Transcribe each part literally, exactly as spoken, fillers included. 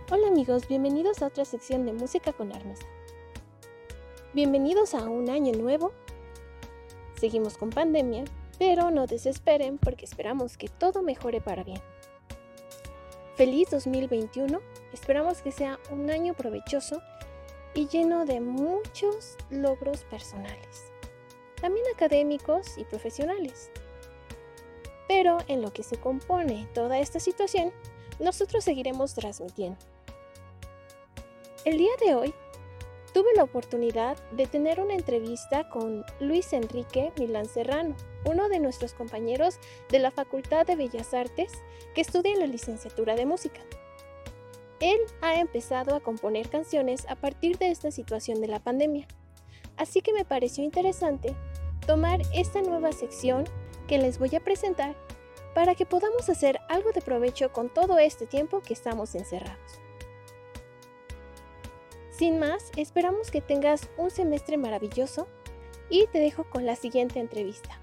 Hola amigos, bienvenidos a otra sección de Música con Armesa. Bienvenidos a un año nuevo. Seguimos con pandemia, pero no desesperen porque esperamos que todo mejore para bien. Feliz dos mil veintiuno, esperamos que sea un año provechoso y lleno de muchos logros personales, también académicos y profesionales. Pero en lo que se compone toda esta situación, nosotros seguiremos transmitiendo. El día de hoy tuve la oportunidad de tener una entrevista con Luis Enrique Milán Serrano, uno de nuestros compañeros de la Facultad de Bellas Artes que estudia en la licenciatura de música. Él ha empezado a componer canciones a partir de esta situación de la pandemia, así que me pareció interesante tomar esta nueva sección que les voy a presentar para que podamos hacer algo de provecho con todo este tiempo que estamos encerrados. Sin más, esperamos que tengas un semestre maravilloso y te dejo con la siguiente entrevista.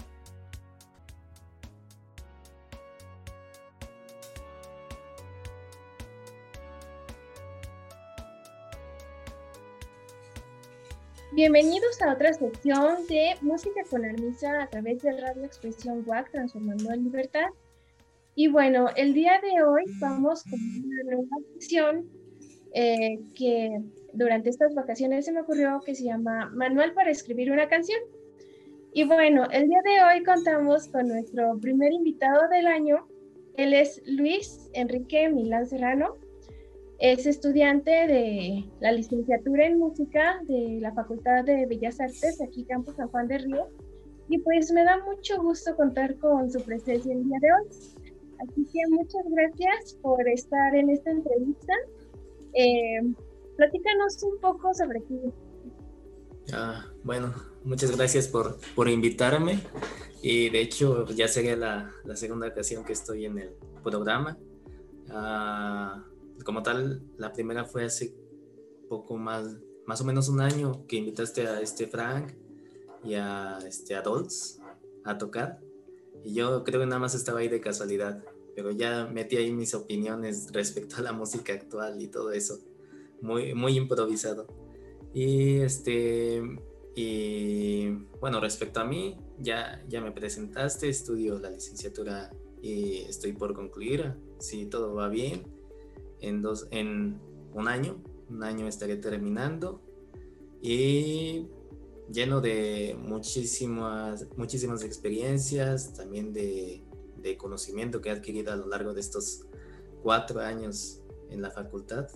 Bienvenidos a otra sección de Música con Armisa a través de Radio Expresión U A C, Transformando en Libertad. Y bueno, el día de hoy vamos con una nueva sección eh, que durante estas vacaciones se me ocurrió, que se llama Manual para escribir una canción. Y bueno, el día de hoy contamos con nuestro primer invitado del año. Él es Luis Enrique Milán Serrano. Es estudiante de la licenciatura en música de la Facultad de Bellas Artes, aquí Campus San Juan de Río. Y pues me da mucho gusto contar con su presencia el día de hoy. Así que muchas gracias por estar en esta entrevista. Eh, platícanos un poco sobre ti. Ah, bueno, muchas gracias por, por invitarme, y de hecho ya sería la, la segunda ocasión que estoy en el programa. Ah, como tal, la primera fue hace poco más, más o menos un año, que invitaste a este Frank y a este Adolfs a tocar, y yo creo que nada más estaba ahí de casualidad, pero ya metí ahí mis opiniones respecto a la música actual y todo eso, muy, muy improvisado. Y este y bueno, respecto a mí, ya, ya me presentaste, estudio la licenciatura y estoy por concluir, si todo va bien, en dos, en un año, un año estaré terminando, y lleno de muchísimas, muchísimas experiencias, también de, de conocimiento que he adquirido a lo largo de estos cuatro años en la facultad.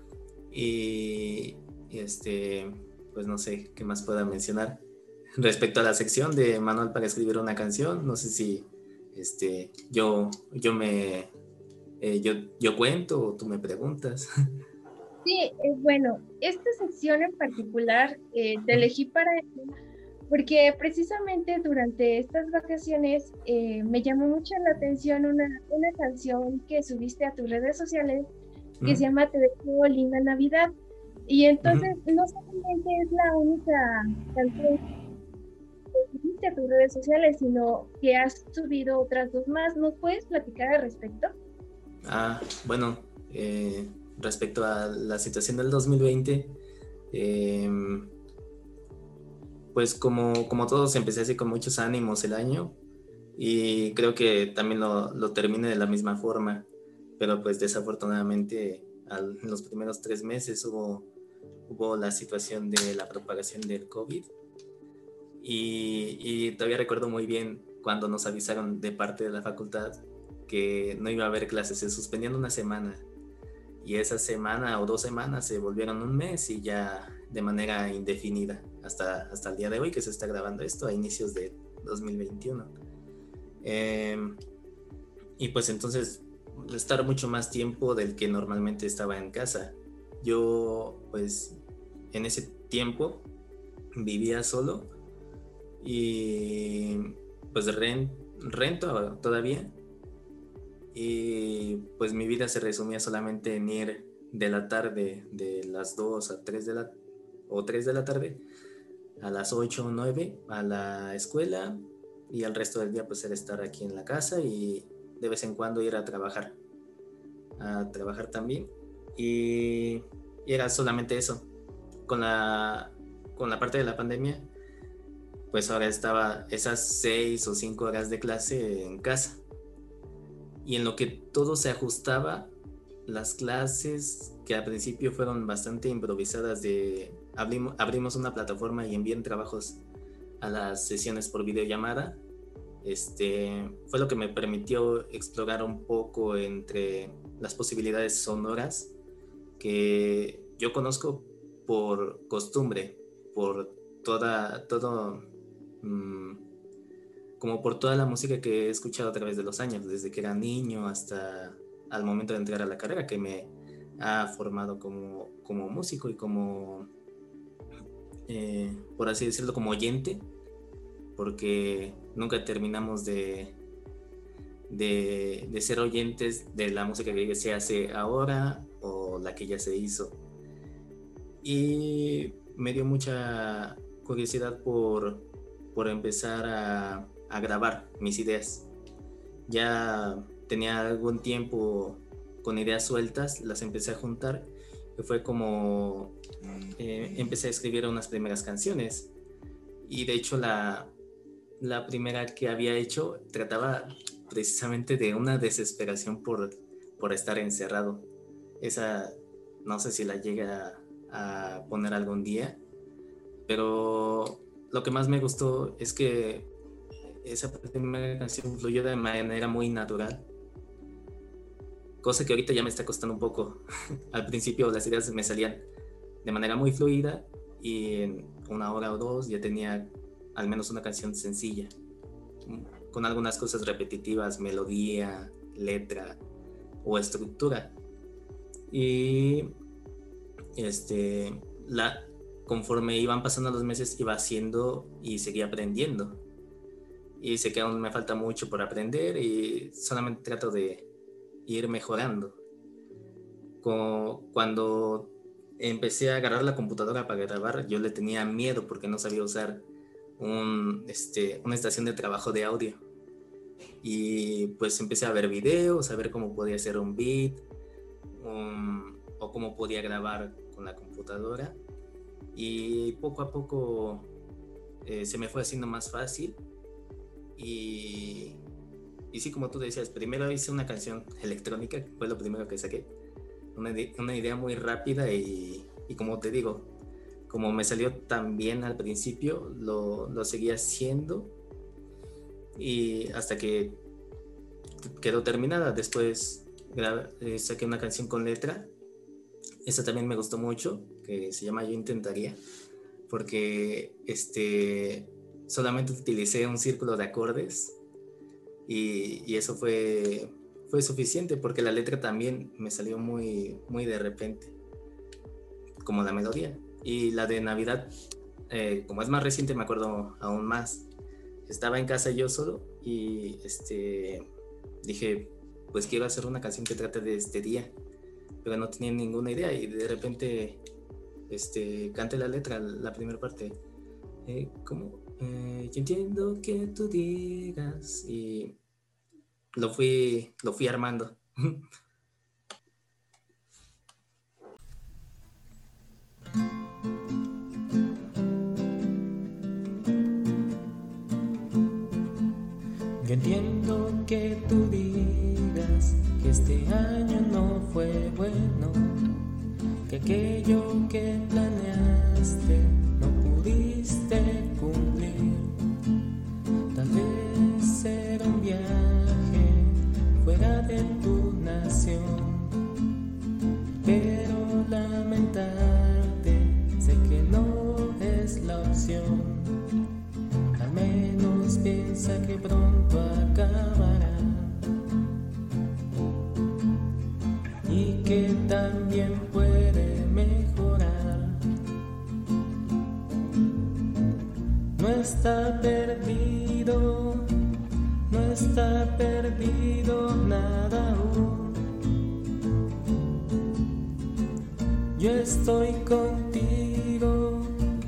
Y, y este, pues no sé qué más pueda mencionar respecto a la sección de Manual para escribir una canción. No sé si este, yo, yo me eh, yo, yo cuento o tú me preguntas. Sí, eh, bueno, esta sección en particular eh, te elegí para porque precisamente durante estas vacaciones eh, me llamó mucho la atención una, una canción que subiste a tus redes sociales que se ¿Mm? llama Te deseo linda Navidad. Y entonces ¿Mm? no solamente es la única canción que subiste a tus redes sociales, sino que has subido otras dos más. ¿Nos puedes platicar al respecto? Ah, bueno, eh, respecto a la situación del dos mil veinte, eh, pues como, como todos empecé así con muchos ánimos el año, y creo que también lo, lo terminé de la misma forma, pero pues desafortunadamente al, en los primeros tres meses hubo, hubo la situación de la propagación del COVID, y, y todavía recuerdo muy bien cuando nos avisaron de parte de la facultad que no iba a haber clases, se suspendían una semana, y esa semana o dos semanas se volvieron un mes y ya de manera indefinida hasta, hasta el día de hoy que se está grabando esto a inicios de dos mil veintiuno. Eh, y pues entonces estar mucho más tiempo del que normalmente estaba en casa. Yo pues en ese tiempo vivía solo y pues rent, rento todavía, y pues mi vida se resumía solamente en ir de la tarde, de las dos a tres de la o tres de la tarde a las ocho o nueve a la escuela, y el resto del día pues era estar aquí en la casa y de vez en cuando ir a trabajar a trabajar también. y, y era solamente eso. Con la, con la parte de la pandemia, pues ahora estaba esas seis o cinco horas de clase en casa. Y en lo que todo se ajustaba, las clases que al principio fueron bastante improvisadas de abrimos, abrimos una plataforma y envíen trabajos a las sesiones por videollamada, este, fue lo que me permitió explorar un poco entre las posibilidades sonoras que yo conozco por costumbre, por toda, todo, mmm, como por toda la música que he escuchado a través de los años, desde que era niño hasta al momento de entrar a la carrera, que me ha formado como, como músico y como, eh, por así decirlo, como oyente, porque nunca terminamos de, de, de ser oyentes de la música que se hace ahora o la que ya se hizo. Y me dio mucha curiosidad por, por empezar a, a grabar mis ideas. Ya tenía algún tiempo con ideas sueltas, las empecé a juntar y fue como eh, empecé a escribir unas primeras canciones. Y de hecho la, la primera que había hecho trataba precisamente de una desesperación por, por estar encerrado. Esa no sé si la llega a, a poner algún día, pero lo que más me gustó es que esa primera canción fluyó de manera muy natural, cosa que ahorita ya me está costando un poco. Al principio las ideas me salían de manera muy fluida y en una hora o dos ya tenía al menos una canción sencilla, con algunas cosas repetitivas, melodía, letra o estructura. Y este, la, conforme iban pasando los meses iba haciendo y seguía aprendiendo. Y sé que aún me falta mucho por aprender y solamente trato de ir mejorando. Como cuando empecé a agarrar la computadora para grabar, yo le tenía miedo porque no sabía usar un, este, una estación de trabajo de audio. Y pues empecé a ver videos, a ver cómo podía hacer un beat, um, o cómo podía grabar con la computadora. Y poco a poco eh, se me fue haciendo más fácil. Y, y sí, como tú decías, primero hice una canción electrónica, que fue lo primero que saqué. Una, una idea muy rápida y, y como te digo, como me salió tan bien al principio, lo, lo seguí haciendo y hasta que quedó terminada. Después grabé, eh, saqué una canción con letra. Esa también me gustó mucho, que se llama Yo Intentaría, porque este, solamente utilicé un círculo de acordes y, y eso fue, fue suficiente, porque la letra también me salió muy, muy de repente, como la melodía. Y la de Navidad, eh, como es más reciente, me acuerdo aún más. Estaba en casa yo solo y este, dije, pues quiero hacer una canción que trate de este día, pero no tenía ninguna idea y de repente este, canté la letra, la primera parte. Eh, como, eh, yo entiendo que tú digas, y lo fui, lo fui armando. Yo entiendo que tú digas que este año no fue bueno, que aquello que planeaste no pudiste cumplir. Tal vez era un viaje fuera de tu nación, pero lamentarte sé que no es la opción. Al menos piensa que pronto acabará y que también puede mejorar. No está perdido, no está perdido nada aún. Yo estoy contigo,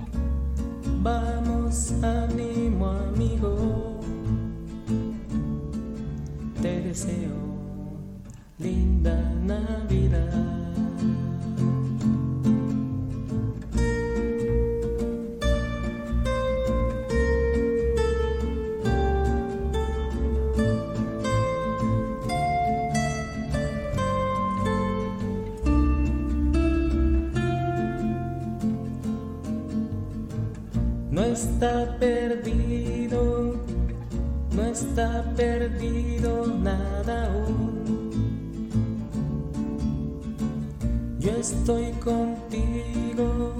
vamos, ánimo amigo. Te deseo linda Navidad. está perdido, no está perdido nada aún. Yo estoy contigo,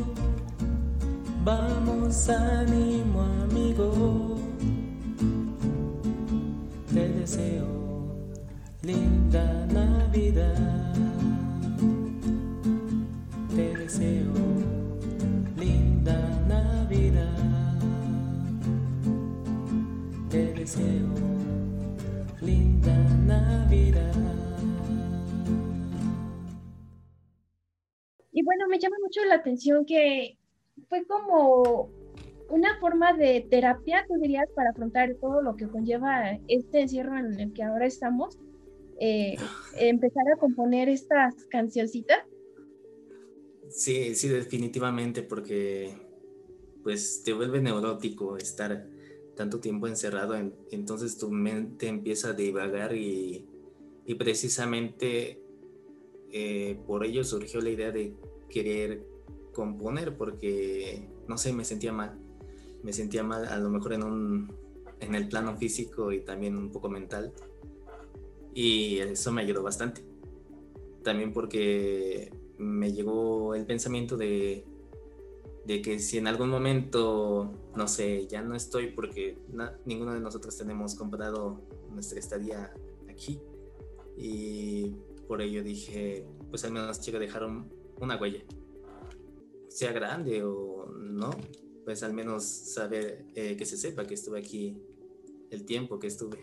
vamos, ánimo amigo. Te deseo linda Navidad. Te deseo linda Navidad. Te deseo linda Navidad. Y bueno, me llama mucho la atención que fue como una forma de terapia, tú dirías, para afrontar todo lo que conlleva este encierro en el que ahora estamos, eh, empezar a componer estas cancioncitas. Sí, sí, definitivamente, porque pues te vuelve neurótico estar tanto tiempo encerrado, en, entonces tu mente empieza a divagar y, y precisamente eh, por ello surgió la idea de querer componer, porque no sé, me sentía mal, me sentía mal a lo mejor en un en el plano físico y también un poco mental, y eso me ayudó bastante, también porque me llegó el pensamiento de, de que si en algún momento, no sé, ya no estoy porque na, ninguno de nosotros tenemos comprado nuestra estadía aquí, y por ello dije, pues al menos quiero dejar un, una huella, sea grande o no, pues al menos saber, eh, que se sepa que estuve aquí el tiempo que estuve.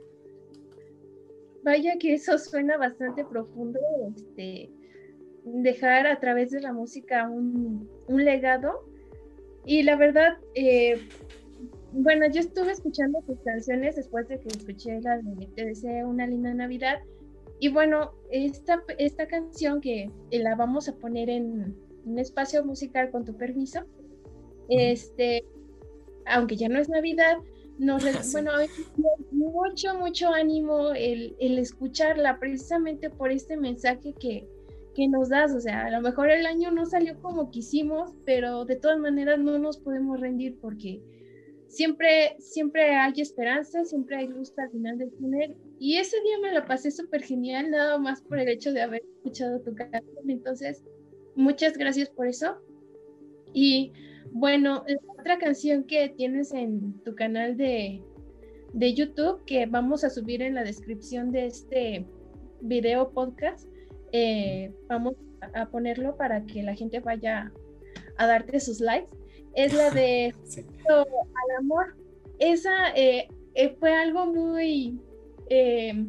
Vaya que eso suena bastante profundo, este, dejar a través de la música un, un legado. Y la verdad, eh, bueno, yo estuve escuchando tus canciones después de que escuché la de Te deseo una linda Navidad. Y bueno, esta, esta canción que la vamos a poner en un espacio musical con tu permiso, este, aunque ya no es Navidad, nos, sí. Bueno, mucho, mucho ánimo el, el escucharla precisamente por este mensaje que, que nos das. O sea, a lo mejor el año no salió como quisimos, pero de todas maneras no nos podemos rendir porque siempre, siempre hay esperanza, siempre hay luz al final del túnel. Y ese día me la pasé súper genial, nada más por el hecho de haber escuchado tu canción. Entonces, muchas gracias por eso. Y bueno, la otra canción que tienes en tu canal de, de YouTube, que vamos a subir en la descripción de este video podcast, eh, vamos a ponerlo para que la gente vaya a darte sus likes, es la de sí. Al amor. Esa eh, eh, fue algo muy... Eh,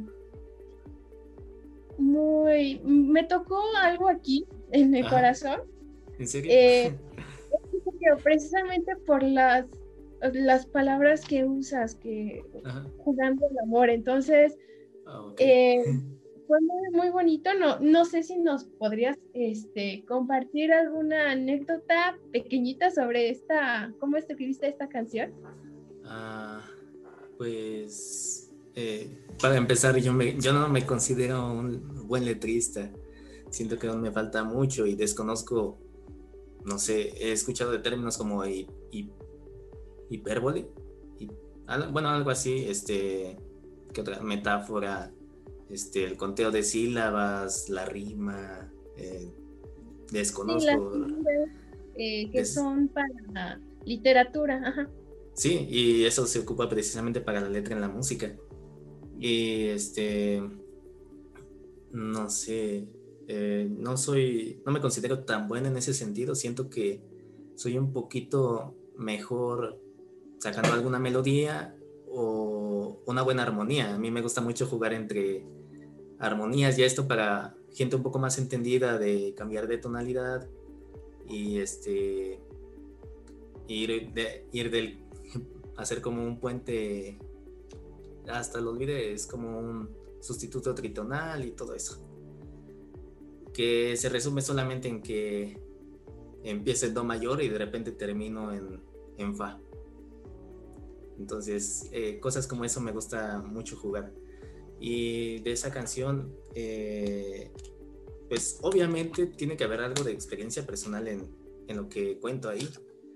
muy... Me tocó algo aquí en el Ajá. corazón. ¿En serio? Eh, precisamente por las, las palabras que usas, que Ajá. jugando el amor. Entonces, oh, okay. eh, fue muy, muy bonito. No, no sé si nos podrías este, compartir alguna anécdota pequeñita sobre esta, cómo escribiste esta canción. Ah, pues, eh, para empezar, yo, me, yo no me considero un buen letrista. Siento que aún me falta mucho y desconozco. No sé, he escuchado de términos como hi, hi, hipérbole, hi, bueno, algo así, este, ¿qué otra metáfora? Este, el conteo de sílabas, la rima, eh, desconozco. Sí, las sílabas, eh, que es, son para literatura, ajá. Sí, y eso se ocupa precisamente para la letra en la música. Y este, no sé... Eh, no soy, no me considero tan buena en ese sentido. Siento que soy un poquito mejor sacando alguna melodía o una buena armonía. A mí me gusta mucho jugar entre armonías, ya esto para gente un poco más entendida, de cambiar de tonalidad y este ir, de, ir del hacer como un puente, hasta lo olvidé, es como un sustituto tritonal y todo eso, que se resume solamente en que empiece en do mayor y de repente termino en, en fa. Entonces, eh, cosas como eso me gusta mucho jugar. Y de esa canción, eh, pues obviamente tiene que haber algo de experiencia personal en, en lo que cuento ahí.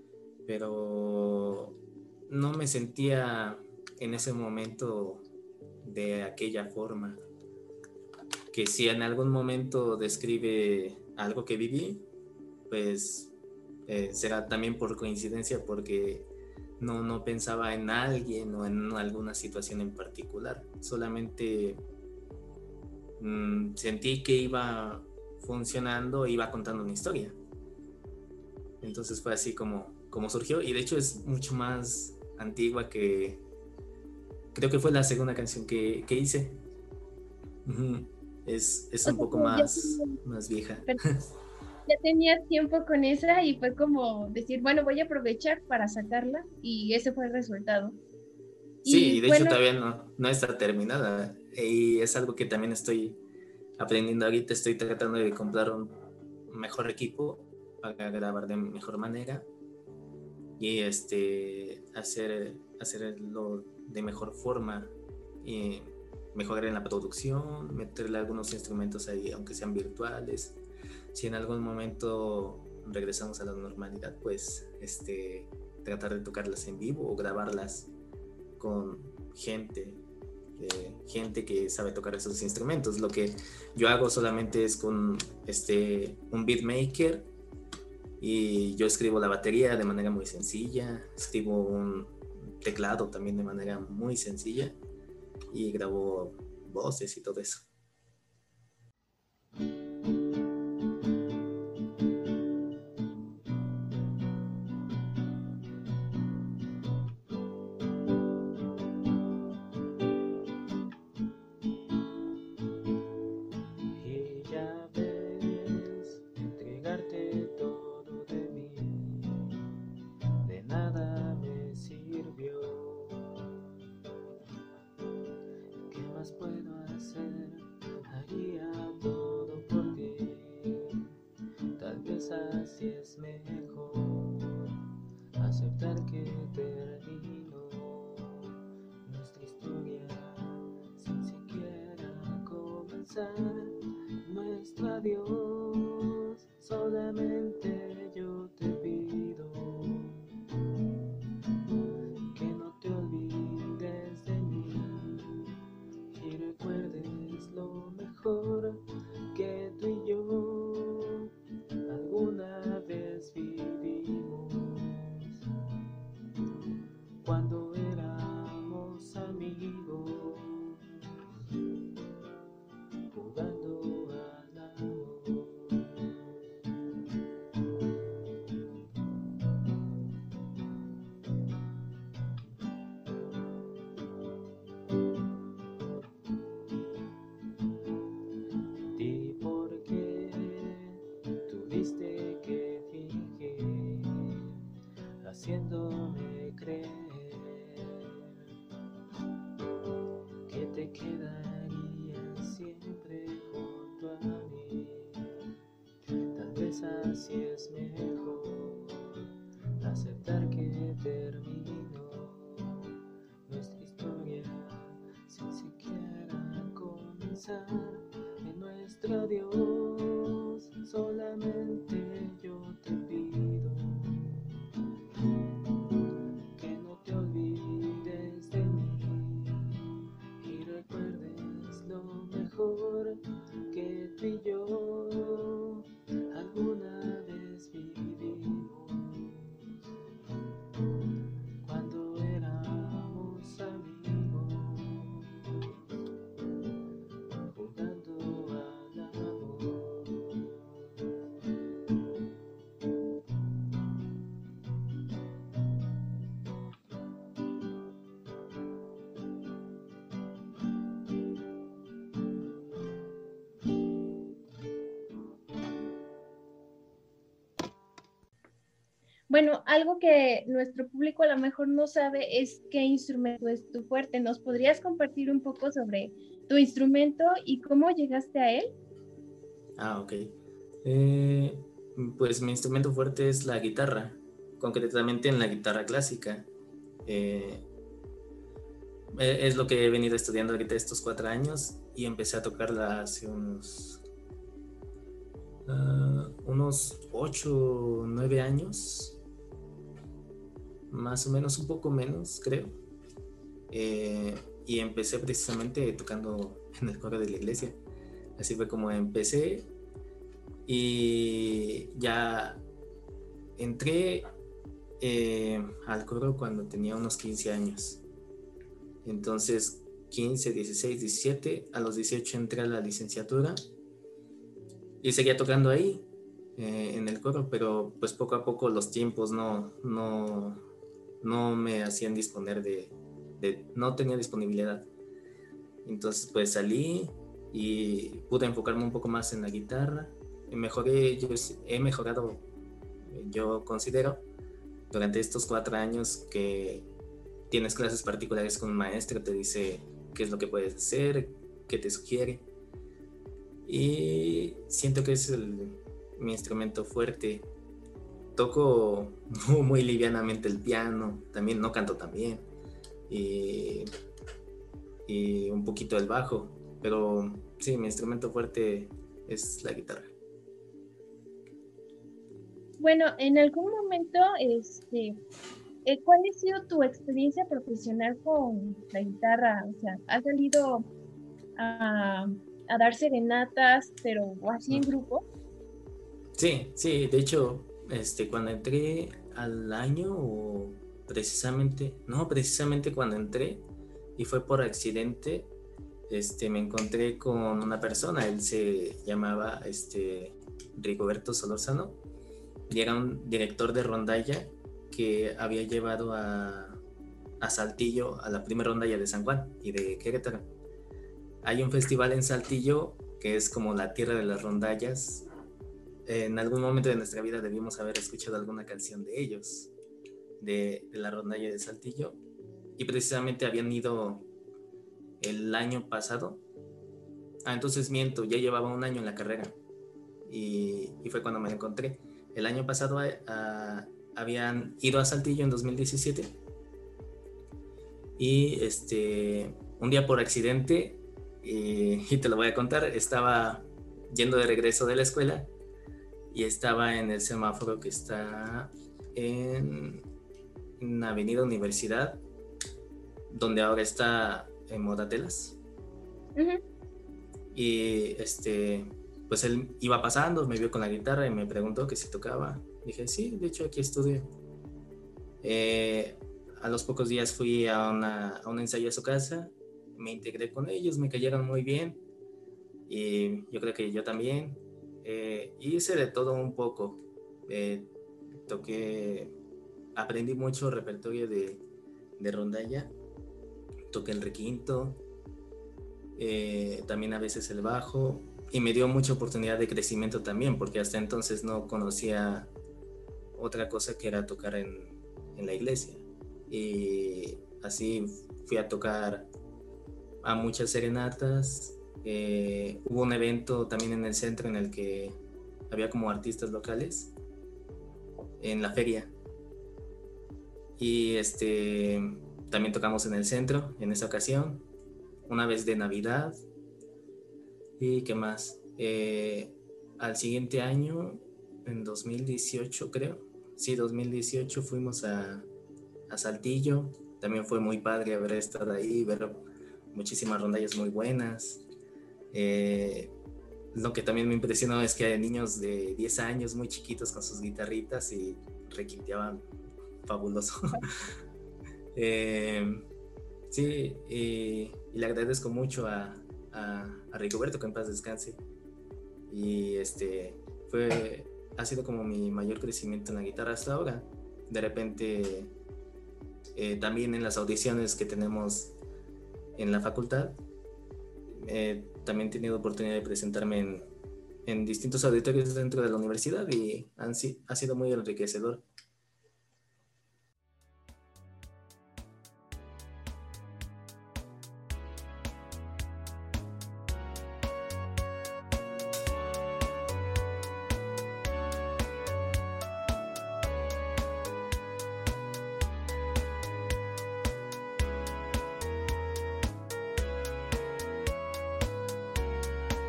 pero no me sentía en ese momento de aquella forma. Que si en algún momento describe algo que viví, pues eh, será también por coincidencia, porque no, no pensaba en alguien o en alguna situación en particular. Solamente mmm, sentí que iba funcionando, iba contando una historia. Entonces fue así como, como surgió, y de hecho es mucho más antigua que... Creo que fue la segunda canción que, que hice. Uh-huh. Es, es O un sea, poco que ya más, tenías, más vieja. pero ya tenías tiempo con esa y fue como decir, bueno, voy a aprovechar para sacarla y ese fue el resultado. Sí, y Y de hecho bueno, todavía no, no está terminada. Y es algo que también estoy aprendiendo ahorita. Estoy tratando de comprar un mejor equipo para grabar de mejor manera y este, hacer, hacerlo de mejor forma, y mejorar en la producción, meterle algunos instrumentos ahí, aunque sean virtuales. Si en algún momento regresamos a la normalidad, pues este, tratar de tocarlas en vivo o grabarlas con gente, eh, gente que sabe tocar esos instrumentos. Lo que yo hago solamente es con este, un beatmaker, y yo escribo la batería de manera muy sencilla, escribo un teclado también de manera muy sencilla y grabo voces y todo eso. Y ya ves, entregarte todo de mí, de nada me sirvió. ¿Qué más puedo hacer? Haría todo por ti. Tal vez así es mejor, aceptar que terminó nuestra historia sin siquiera comenzar. Nuestro adiós, solamente yo te pido que no te olvides de mí y recuerdes lo mejor que tú y yo alguna vez vivimos, cuando éramos amigos, jugando al amor. ¿Y por qué tuviste que fingir, haciéndome creer que te quedarías siempre junto a mí? Tal vez así es mejor, aceptar que terminó nuestra historia sin siquiera comenzar. En nuestro adiós, solamente yo te pido que no te olvides de mí y recuerdes lo mejor que tú y yo alguna vez vivimos, cuando éramos amigos, jugando al amor. bueno, algo que nuestro público a lo mejor no sabe es qué instrumento es tu fuerte. ¿Nos podrías compartir un poco sobre tu instrumento y cómo llegaste a él? Ah, ok. Eh, pues mi instrumento fuerte es la guitarra, concretamente en la guitarra clásica. Eh, es lo que he venido estudiando ahorita estos cuatro años, y empecé a tocarla hace unos, uh, unos ocho o nueve años. más o menos, un poco menos, creo. Eh, y empecé precisamente tocando en el coro de la iglesia. Así fue como empecé y ya entré eh, al coro cuando tenía unos quince años. Entonces, quince, dieciséis, diecisiete, a los dieciocho entré a la licenciatura y seguía tocando ahí, eh, en el coro, pero pues poco a poco los tiempos no, no, no me hacían disponer de, de, no tenía disponibilidad. Entonces pues salí y pude enfocarme un poco más en la guitarra. Mejoré, yo he mejorado, yo considero, durante estos cuatro años que tienes clases particulares con un maestro, te dice qué es lo que puedes hacer, qué te sugiere. Y siento que es el, mi instrumento fuerte. Toco muy, muy livianamente el piano, también no canto tan bien. Y, y un poquito el bajo, pero sí, mi instrumento fuerte es la guitarra. Bueno, en algún momento, este, eh, ¿cuál ha sido tu experiencia profesional con la guitarra? O sea, ¿has salido a, a dar serenatas, pero así en grupo? Sí, sí, de hecho, este, cuando entré al año, o precisamente, no, precisamente cuando entré, y fue por accidente, este, me encontré con una persona, él se llamaba este, Rigoberto Solórzano, y era un director de rondalla que había llevado a, a Saltillo a la primera rondalla de San Juan y de Querétaro. Hay un festival en Saltillo que es como la tierra de las rondallas. En algún momento de nuestra vida debimos haber escuchado alguna canción de ellos, de, de la rondalla de Saltillo, y precisamente habían ido el año pasado. Ah, entonces miento, ya llevaba un año en la carrera y, y fue cuando me la encontré. El año pasado uh, habían ido a Saltillo en dos mil diecisiete y este, un día por accidente, y, y te lo voy a contar, estaba yendo de regreso de la escuela y estaba en el semáforo que está en, en Avenida Universidad, donde ahora está en Modatelas. Uh-huh. Y este, pues él iba pasando, me vio con la guitarra y me preguntó que si tocaba. Dije, sí, de hecho aquí estudio. Eh, a los pocos días fui a, una, a un ensayo a su casa, me integré con ellos, me cayeron muy bien y yo creo que yo también. Eh, hice de todo un poco. Eh, toqué, aprendí mucho repertorio de, de rondalla, toqué el requinto, eh, también a veces el bajo, y me dio mucha oportunidad de crecimiento también, porque hasta entonces no conocía otra cosa que era tocar en, en la iglesia. Y así fui a tocar a muchas serenatas. Eh, hubo un evento también en el centro en el que había como artistas locales en la feria y este también tocamos en el centro en esa ocasión, una vez de Navidad. Y qué más, eh, al siguiente año, en dos mil dieciocho creo, sí, dos mil dieciocho fuimos a, a Saltillo. También fue muy padre haber estado ahí, ver muchísimas rondallas muy buenas. Eh, lo que también me impresionó es que hay niños de diez años muy chiquitos con sus guitarritas y requinteaban fabuloso. eh, sí, y, y le agradezco mucho a, a, a Rigoberto, que en paz descanse. Y este fue, ha sido como mi mayor crecimiento en la guitarra hasta ahora. De repente, eh, también en las audiciones que tenemos en la facultad, eh, también he tenido oportunidad de presentarme en, en distintos auditorios dentro de la universidad y han, ha sido muy enriquecedor.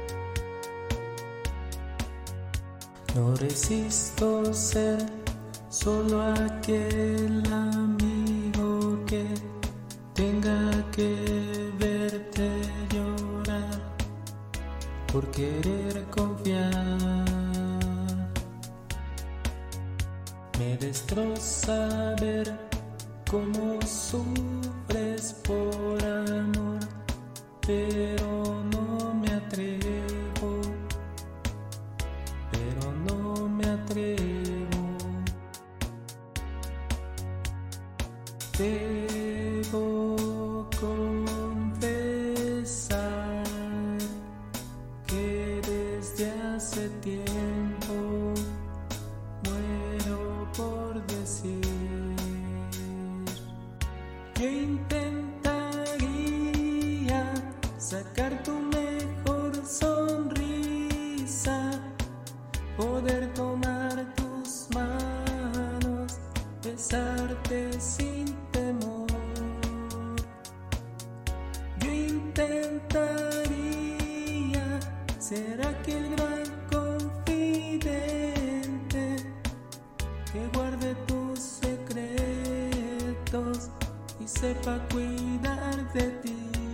No resisto ser Solo aquel amigo que tenga que verte llorar por querer confiar. Me destroza ver cómo sufres por amor, pero no me atrevo, pero no me atrevo. Debo confesar que desde hace tiempo muero por decir. Yo intentaría sacar tu mejor sonrisa, poder tomar tus manos, besarte sin temor. Yo intentaría ser aquel gran confidente que guarde tus secretos y sepa cuidar de ti.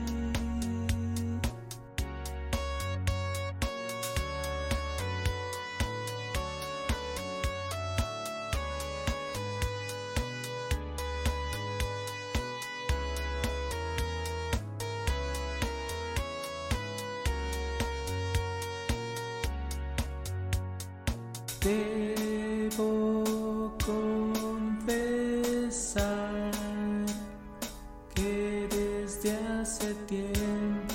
Debo confesar que desde hace tiempo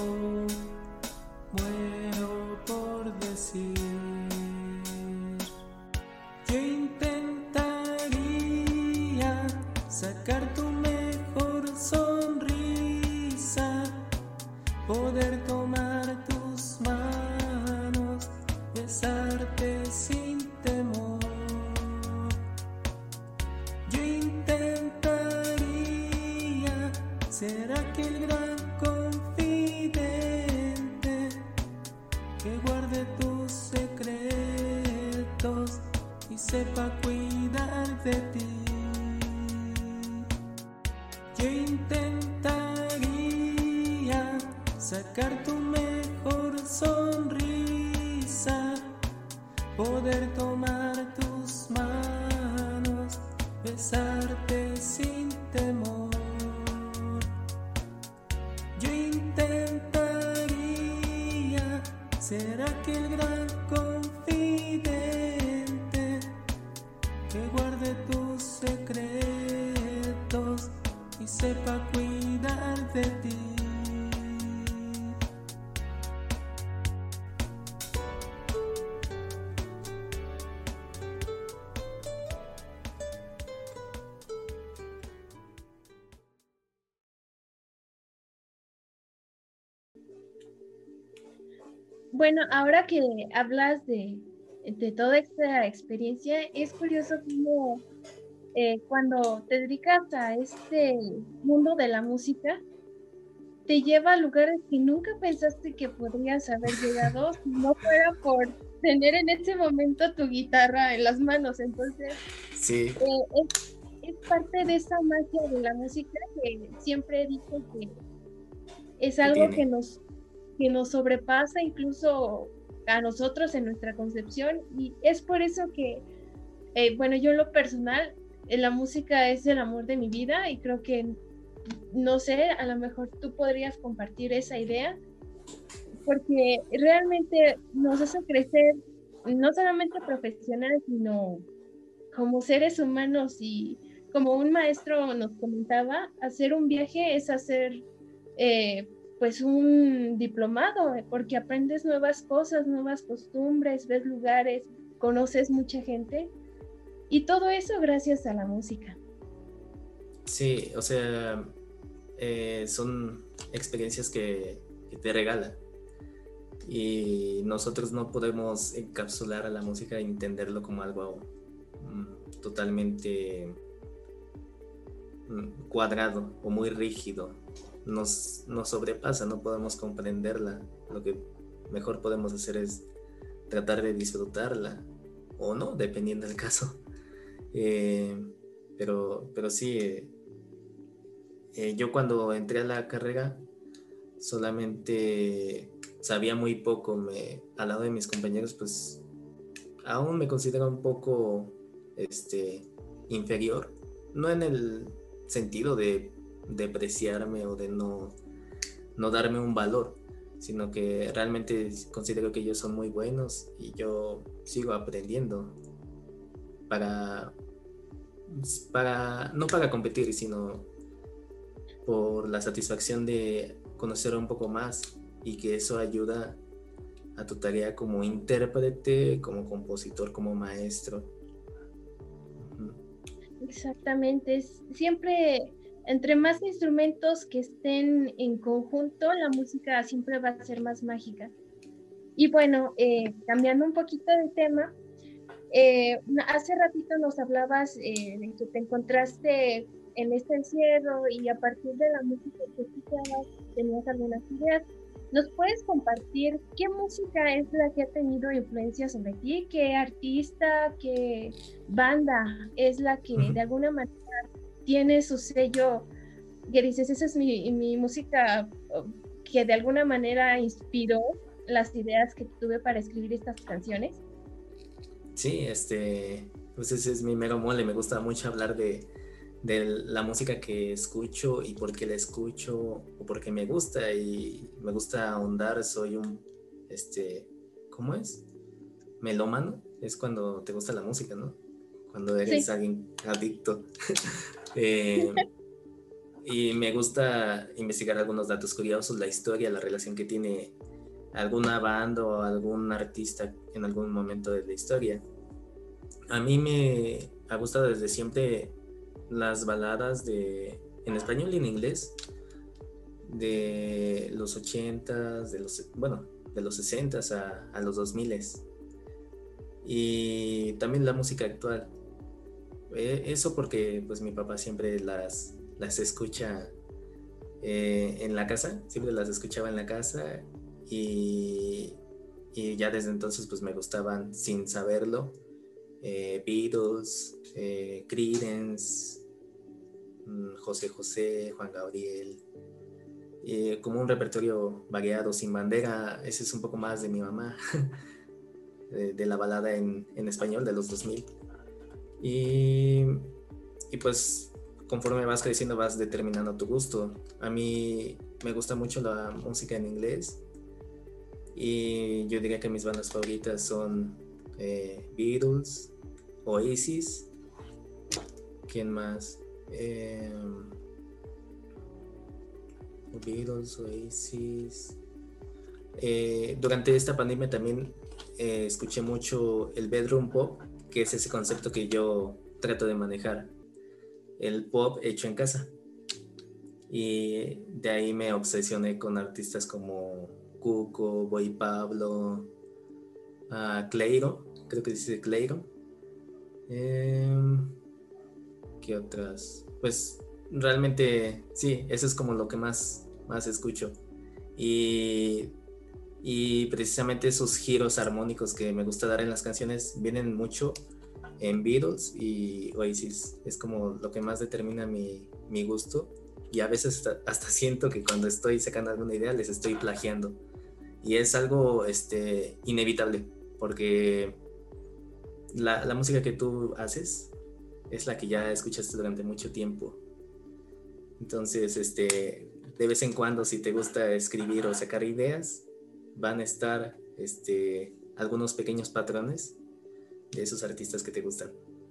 muero por decir. Yo intentaría sacar tu mejor sonrisa, poder tomar tus manos, besarte sin temor. Yo intentaría ser aquel gran confidente que guarde tus secretos y sepa cuidar de ti. Yo intentaría sacar tu mejor sonrisa, poder tomar tus manos, besarte sin temor. Yo intentaría ser aquel gran confidente que guarde tus secretos y sepa cuidar de ti. Bueno, ahora que hablas de, de toda esta experiencia, es curioso cómo eh, cuando te dedicas a este mundo de la música, te lleva a lugares que nunca pensaste que podrías haber llegado si no fuera por tener en ese momento tu guitarra en las manos. Entonces, Sí, eh, es, es parte de esa magia de la música que siempre digo que es que algo tiene. que nos, que nos sobrepasa incluso a nosotros en nuestra concepción, y es por eso que, eh, bueno, yo en lo personal, eh, la música es el amor de mi vida, y creo que, no sé, a lo mejor tú podrías compartir esa idea, porque realmente nos hace crecer, no solamente profesional, sino como seres humanos. Y como un maestro nos comentaba, hacer un viaje es hacer eh, pues un diplomado, eh, porque aprendes nuevas cosas, nuevas costumbres, ves lugares, conoces mucha gente, y todo eso gracias a la música. Sí, o sea, eh, son experiencias que, que te regalan, y nosotros no podemos encapsular a la música e entenderlo como algo mm, totalmente mm, cuadrado o muy rígido. Nos, nos sobrepasa, no podemos comprenderla. Lo que mejor podemos hacer es tratar de disfrutarla, o no, dependiendo del caso. Eh, pero, pero sí, eh, eh, yo cuando entré a la carrera solamente sabía muy poco. Me, al lado de mis compañeros, pues aún me considero un poco este, inferior, no en el sentido de depreciarme o de no, no darme un valor, sino que realmente considero que ellos son muy buenos y yo sigo aprendiendo para, para no para competir, sino por la satisfacción de conocer un poco más, y que eso ayuda a tu tarea como intérprete, como compositor, como maestro. Exactamente, es- siempre entre más instrumentos que estén en conjunto, la música siempre va a ser más mágica. Y bueno, eh, cambiando un poquito de tema, eh, hace ratito nos hablabas eh, de que te encontraste en este encierro y a partir de la música que escuchabas tenías algunas ideas. ¿Nos puedes compartir qué música es la que ha tenido influencia sobre ti? ¿Qué artista, qué banda es la que Ujú. de alguna manera tiene su sello, que dices, esa es mi, mi música uh, que de alguna manera inspiró las ideas que tuve para escribir estas canciones? Sí, este, pues ese es mi mero mole. Me gusta mucho hablar de, de la música que escucho y por qué la escucho o por qué me gusta, y me gusta ahondar. Soy un, este, ¿cómo es? Melómano. Es cuando te gusta la música, ¿no? Cuando eres Sí. alguien adicto. Eh, y me gusta investigar algunos datos curiosos, la historia, la relación que tiene alguna banda o algún artista en algún momento de la historia. A mí me ha gustado desde siempre las baladas de, en español y en inglés, de los ochentas, de los, bueno, de los sesentas a, a los dos miles, y también la música actual. Eh, eso porque pues mi papá siempre las, las escucha eh, en la casa, siempre las escuchaba en la casa, y, y ya desde entonces pues me gustaban sin saberlo. eh, Beatles, eh, Creedence, mm, José José, Juan Gabriel, eh, como un repertorio variado, sin bandera. Ese es un poco más de mi mamá, de, de la balada en, en español de los dos mil. Y, y pues conforme vas creciendo vas determinando tu gusto. A mí me gusta mucho la música en inglés, y yo diría que mis bandas favoritas son eh, Beatles, Oasis. ¿Quién más? Eh, Beatles, Oasis. Eh, durante esta pandemia también eh, escuché mucho el bedroom pop, que es ese concepto que yo trato de manejar, el pop hecho en casa. Y de ahí me obsesioné con artistas como Cuco, Boy Pablo, uh, Cleiro, creo que dice Cleiro. Eh, ¿Qué otras? Pues realmente sí, eso es como lo que más, más escucho. Y, y precisamente esos giros armónicos que me gusta dar en las canciones vienen mucho en Beatles y Oasis. Es como lo que más determina mi, mi gusto. Y a veces hasta, hasta siento que cuando estoy sacando alguna idea les estoy plagiando. Y es algo este, inevitable, porque la, la música que tú haces es la que ya escuchaste durante mucho tiempo. Entonces, este, de vez en cuando, si te gusta escribir o sacar ideas, van a estar este, algunos pequeños patrones de esos artistas que te gustan.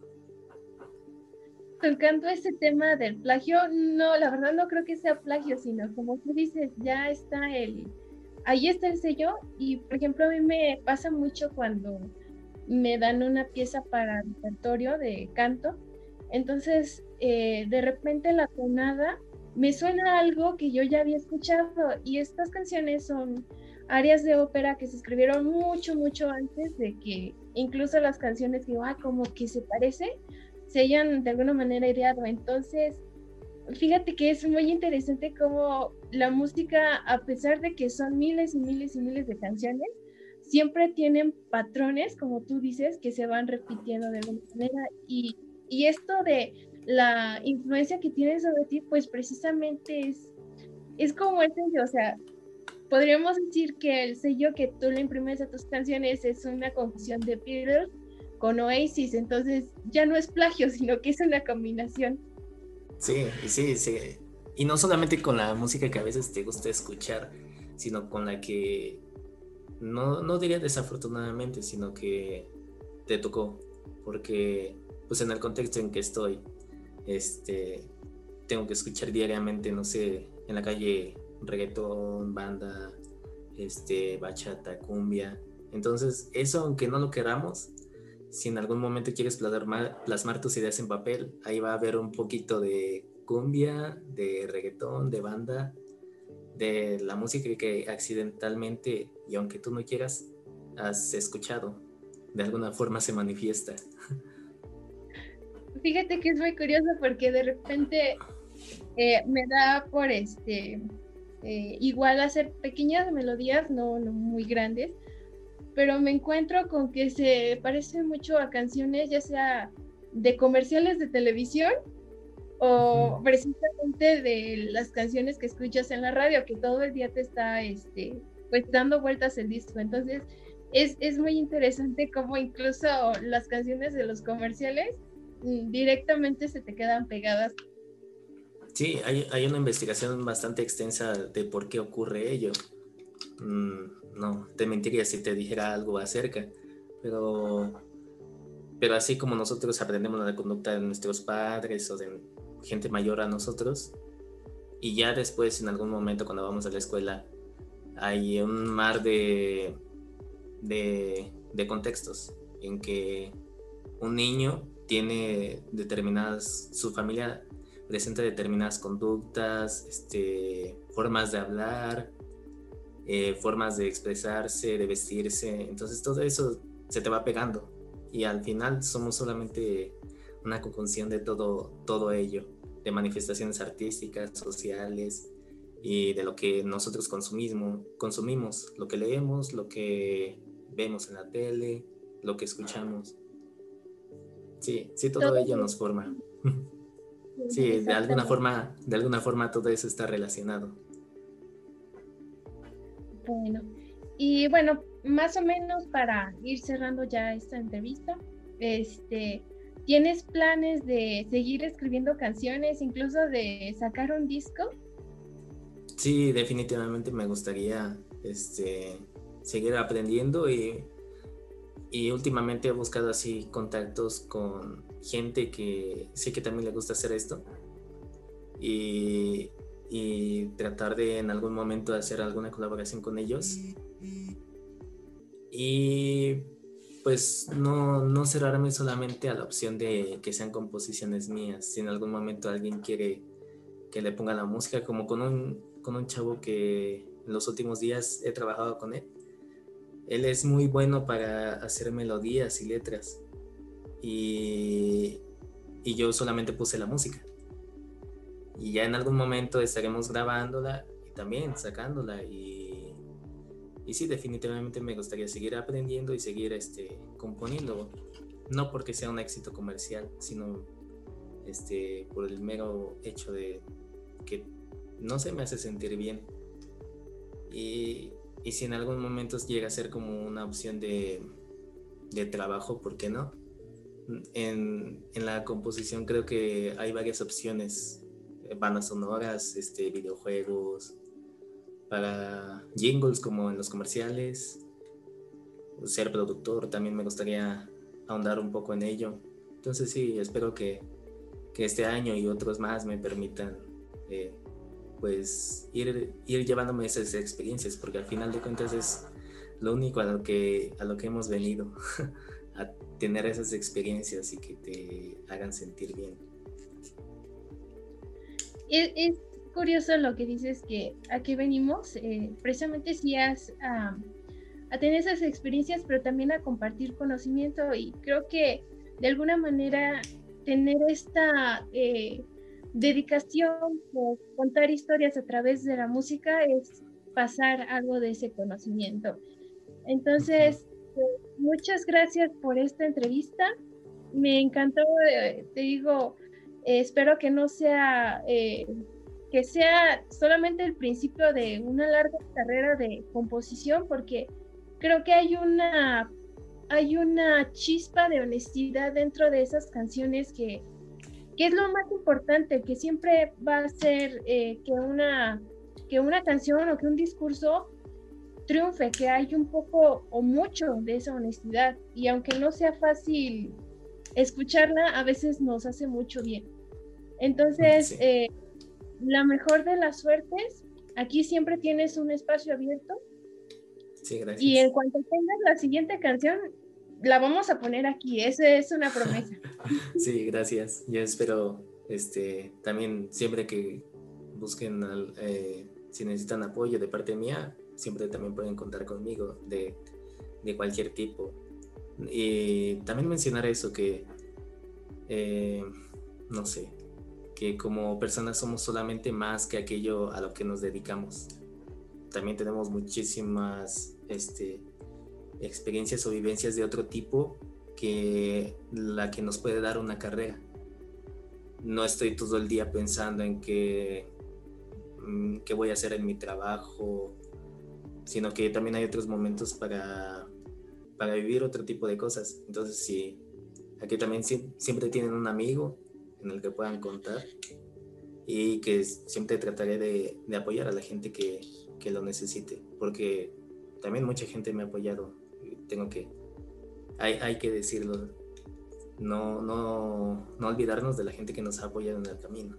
Tocando ese tema del plagio, no, la verdad no creo que sea plagio, sino como tú dices, ya está el, ahí está el sello. Y por ejemplo a mí me pasa mucho cuando me dan una pieza para repertorio de canto, entonces eh, de repente la tonada me suena algo que yo ya había escuchado, y estas canciones son áreas de ópera que se escribieron mucho, mucho antes de que incluso las canciones que, ah, como que se parece, se hayan de alguna manera ideado. Entonces, fíjate que es muy interesante cómo la música, a pesar de que son miles y miles y miles de canciones, siempre tienen patrones, como tú dices, que se van repitiendo de alguna manera. Y y esto de la influencia que tiene sobre ti, pues precisamente es, es como el sello, o sea, podríamos decir que el sello que tú le imprimes a tus canciones es una confusión de Beatles con Oasis, entonces ya no es plagio, sino que es una combinación. Sí, sí, sí. Y no solamente con la música que a veces te gusta escuchar, sino con la que, no, no diría desafortunadamente, sino que te tocó, porque pues en el contexto en que estoy, este, tengo que escuchar diariamente, no sé, en la calle reggaetón, banda, este, bachata, cumbia. Entonces, eso aunque no lo queramos, si en algún momento quieres plasmar, plasmar tus ideas en papel, ahí va a haber un poquito de cumbia, de reggaetón, de banda, de la música que accidentalmente, y aunque tú no quieras, has escuchado. De alguna forma se manifiesta. Fíjate que es muy curioso porque de repente eh, me da por este eh, igual hacer pequeñas melodías, no, no muy grandes, pero me encuentro con que se parece mucho a canciones ya sea de comerciales de televisión o uh-huh. precisamente de las canciones que escuchas en la radio, que todo el día te está este, pues dando vueltas el disco. Entonces es, es muy interesante cómo incluso las canciones de los comerciales directamente se te quedan pegadas. Sí, hay, hay una investigación bastante extensa de por qué ocurre ello. Mm, no, te mentiría si te dijera algo acerca, pero, pero así como nosotros aprendemos la conducta de nuestros padres o de gente mayor a nosotros, y ya después en algún momento cuando vamos a la escuela hay un mar de, de, de contextos en que un niño tiene determinadas, su familia presenta determinadas conductas, este, formas de hablar, eh, formas de expresarse, de vestirse, entonces todo eso se te va pegando y al final somos solamente una conjunción de todo, todo ello, de manifestaciones artísticas, sociales y de lo que nosotros consumimos, consumimos, lo que leemos, lo que vemos en la tele, lo que escuchamos. Sí, sí, todo, todo ello nos forma. Sí, de alguna forma, de alguna forma todo eso está relacionado. Bueno, y bueno, más o menos para ir cerrando ya esta entrevista, este, ¿tienes planes de seguir escribiendo canciones, incluso de sacar un disco? Sí, definitivamente me gustaría este, seguir aprendiendo y, y últimamente he buscado así contactos con gente que sé que también le gusta hacer esto y, y tratar de en algún momento hacer alguna colaboración con ellos y pues no, no cerrarme solamente a la opción de que sean composiciones mías. Si en algún momento alguien quiere que le ponga la música, como con un, con un chavo que en los últimos días he trabajado con él. Él es muy bueno para hacer melodías y letras y, y yo solamente puse la música. Y ya en algún momento estaremos grabándola y también sacándola y, y sí, definitivamente me gustaría seguir aprendiendo y seguir este, componiendo, no porque sea un éxito comercial, sino este, por el mero hecho de que no se me hace sentir bien y, y si en algún momento llega a ser como una opción de, de trabajo, ¿por qué no? En, en la composición creo que hay varias opciones, bandas sonoras, este, videojuegos, para jingles como en los comerciales, ser productor también me gustaría ahondar un poco en ello. Entonces sí, espero que, que este año y otros más me permitan eh, pues ir, ir llevándome esas experiencias, porque al final de cuentas es lo único a lo que, a lo que hemos venido, a tener esas experiencias y que te hagan sentir bien. Es, es curioso lo que dices, que aquí venimos, eh, precisamente si has um, a tener esas experiencias, pero también a compartir conocimiento, y creo que de alguna manera tener esta eh, dedicación por contar historias a través de la música es pasar algo de ese conocimiento. Entonces, uh-huh. eh, muchas gracias por esta entrevista. me encantó, eh, te digo, eh, espero que no sea, eh, que sea solamente el principio de una larga carrera de composición, porque creo que hay una, hay una chispa de honestidad dentro de esas canciones que, que es lo más importante, que siempre va a ser eh, que, una, que una canción o que un discurso triunfe, que hay un poco o mucho de esa honestidad, y aunque no sea fácil escucharla, a veces nos hace mucho bien. Entonces, sí. eh, la mejor de las suertes, aquí siempre tienes un espacio abierto. Sí, gracias. Y en cuanto tengas la siguiente canción, la vamos a poner aquí, esa es una promesa. Sí, gracias. Yo espero, este, también siempre que busquen, eh, si necesitan apoyo de parte mía, siempre también pueden contar conmigo de, de cualquier tipo. Y también mencionar eso, que eh, no sé, que como personas somos solamente más que aquello a lo que nos dedicamos. También tenemos muchísimas este, experiencias o vivencias de otro tipo que la que nos puede dar una carrera. No estoy todo el día pensando en qué, qué voy a hacer en mi trabajo, sino que también hay otros momentos para, para vivir otro tipo de cosas. Entonces, sí, aquí también siempre tienen un amigo en el que puedan contar, y que siempre trataré de, de apoyar a la gente que, que lo necesite, porque también mucha gente me ha apoyado. Tengo que, hay, hay que decirlo, no, no, no olvidarnos de la gente que nos ha apoyado en el camino.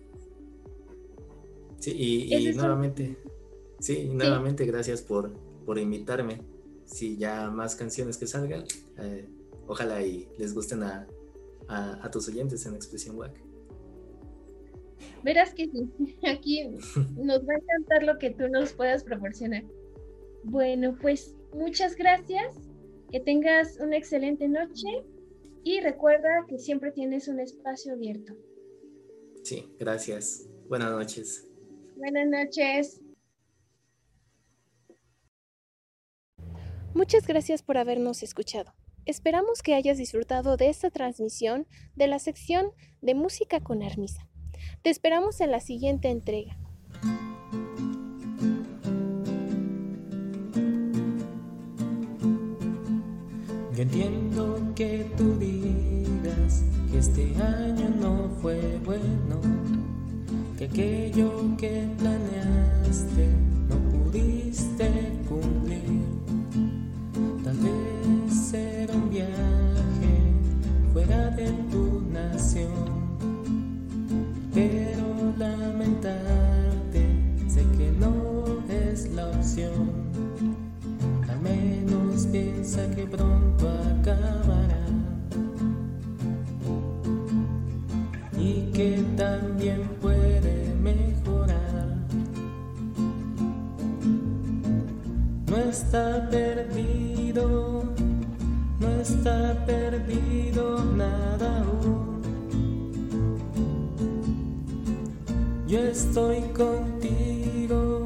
Sí, y, y nuevamente... Sí, y nuevamente sí. Gracias por, por invitarme. Si ya más canciones que salgan, eh, ojalá y les gusten a, a, a tus oyentes en Expresión W A C. Verás que sí, aquí nos va a encantar lo que tú nos puedas proporcionar. Bueno, pues muchas gracias, que tengas una excelente noche y recuerda que siempre tienes un espacio abierto. Sí, gracias. Buenas noches. Buenas noches. Muchas gracias por habernos escuchado. Esperamos que hayas disfrutado de esta transmisión de la sección de Música con Armisa. Te esperamos en la siguiente entrega. Yo entiendo que tú digas que este año no fue bueno, que aquello que planeaste no pudiste cumplir. Tal vez era un viaje fuera de tu nación, pero lamentarte sé que no es la opción. Al menos piensa que pronto acabará y que también puede mejorar. No está perdido, no está perdido nada aún. Yo estoy contigo,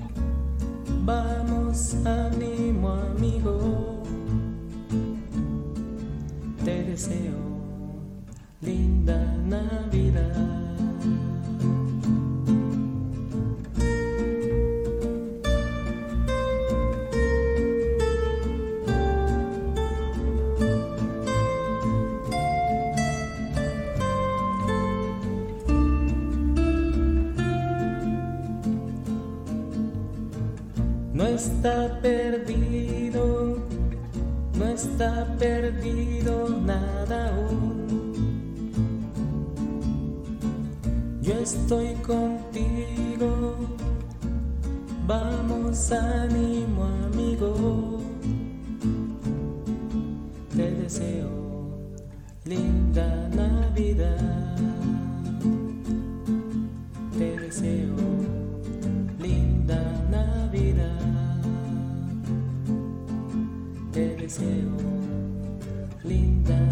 vamos, ánimo amigo. Te deseo linda Navidad. No está perdido, no está perdido nada aún. Yo estoy contigo, vamos, ánimo amigo. Te deseo linda Navidad. Te deseo linda Navidad. Te deseo linda